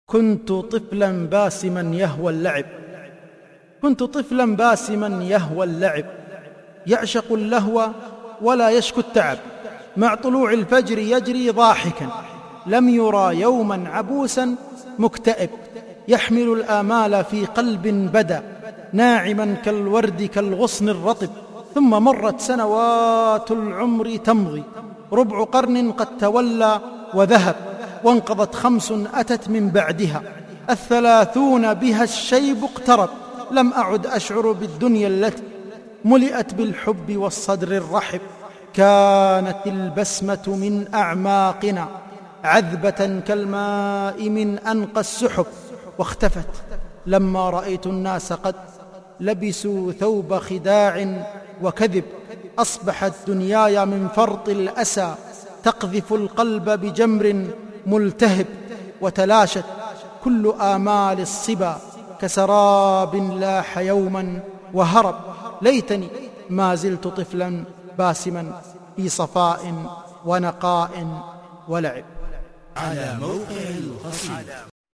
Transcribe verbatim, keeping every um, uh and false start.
كنت طفلا باسما يهوى اللعب كنت طفلا باسما يهوى اللعب يعشق اللهو ولا يشكو التعب، مع طلوع الفجر يجري ضاحكا، لم يرى يوما عبوسا مكتئب، يحمل الآمال في قلب بدا ناعما كالورد كالغصن الرطب. ثم مرت سنوات العمر تمضي، ربع قرن قد تولى وذهب، وانقضت خمس أتت من بعدها، الثلاثون بها الشيب اقترب. لم أعد أشعر بالدنيا التي ملئت بالحب والصدر الرحب، كانت البسمة من أعماقنا عذبة كالماء من أنقى السحب، واختفت لما رأيت الناس قد لبسوا ثوب خداع وكذب. أصبحت دنياي من فرط الأسى تقذف القلب بجمر ملتهب، وتلاشت كل آمال الصبا كسراب لاح يوما وهرب. ليتني ما زلت طفلا باسما في صفاء ونقاء ولعب. على موقع القصيدة.